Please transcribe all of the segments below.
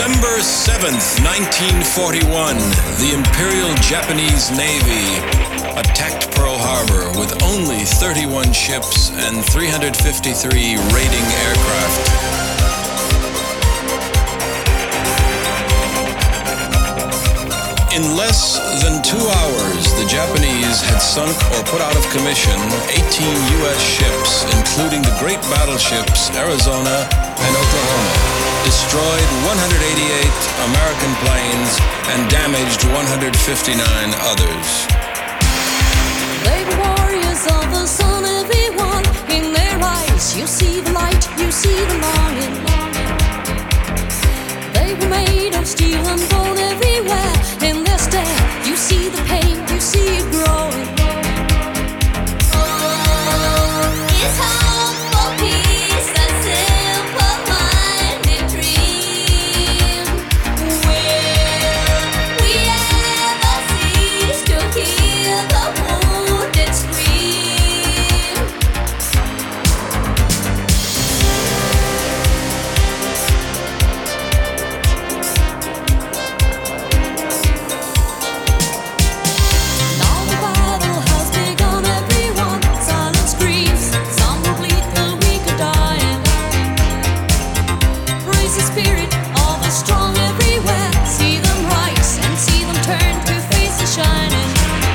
November 7th, 1941, the Imperial Japanese Navy attacked Pearl Harbor with only 31 ships and 353 raiding aircraft. In less than 2 hours, the Japanese had sunk or put out of commission 18 U.S. ships, including the great battleships Arizona and Oklahoma, destroyed 188 American planes, and damaged 159 others. Brave warriors of the sun, everyone, in their eyes you see the light, you see the longing. They were made of steel and bone everywhere. In their stare, you see the pain, you see it growing. It's hope for peace, that simple-minded dream. Will we ever cease to hear the wounded scream? Now the battle has begun, everyone. Silence screams, some will bleed, the weak are dying. Praise the spirit of the strong everywhere. See them rise and see them turn to faces shining.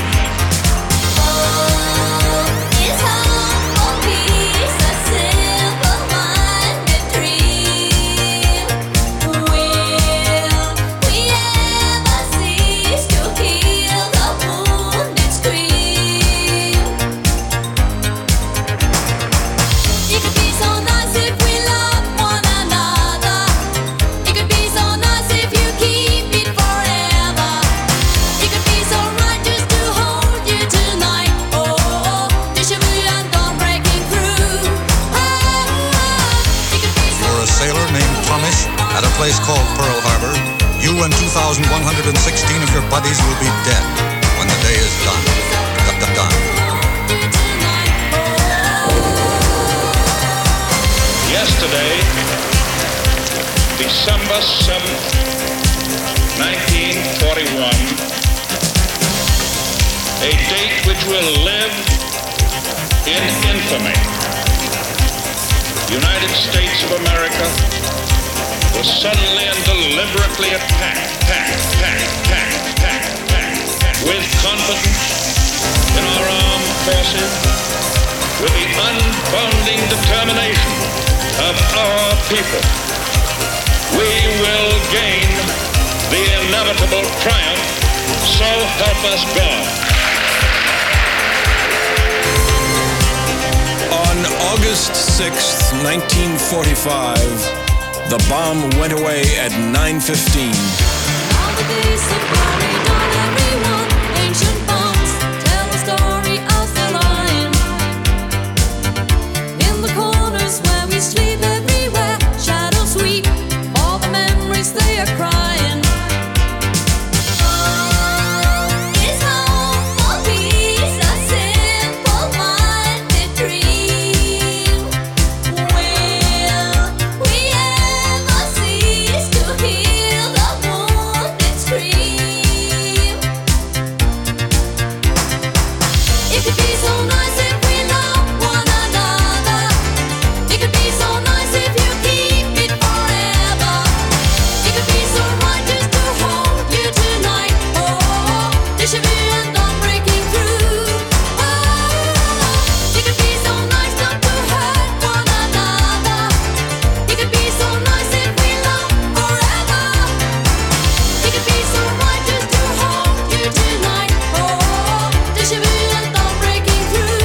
It's hope for peace, that simple-minded dream. Will we ever cease to hear the wounded scream? It could be so nice if we love one another. It could be so nice if you keep it forever. It could be so right just to hold you tonight. Oh, déjà vu and dawn breaking through. It could be so You're a sailor named Thomas at a place called Pearl Harbor. You and 2,116 of your buddies will be dead when the day is done. Done. Yesterday, December 7th, 1941, a date which will live in infamy. United States of America was suddenly and deliberately attacked with confidence in our armed forces, with the unbounding determination of our people. We will gain the inevitable triumph, so help us God. On August 6th, 1945, the bomb went away at 9:15. Now the days of glory done, everyone. Ancient bombs tell a story of the lion. In the corners where we sleep, everywhere shadows sweep. All the memories they are crying. It's hope for peace, a simple-minded dream. Will we ever cease to hear the wounded scream? It could be so nice if we love one another. It could be so nice if you keep it forever. It could be so right just to hold you tonight. Oh, déjà vu and dawn breaking through. It could be so nice not to hurt one another. It could be so nice if we love forever. It could be so right just to hold you tonight. Oh, déjà vu and dawn breaking through.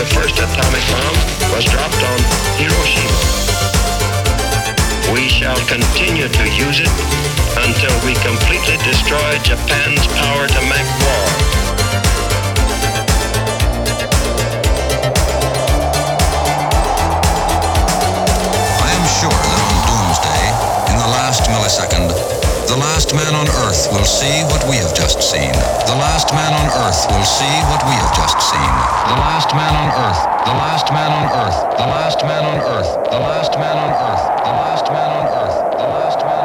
the first atomic bomb was dropped on Hiroshima. We shall continue to use it until we completely destroy Japan's power to make war. I am sure that on Doomsday, in the last millisecond, the last man on Earth will see what we have just seen. The last man on Earth will see what we have just seen. The last man on Earth. The last man on Earth. The last man on Earth. The last man on Earth. The last man on Earth. The last man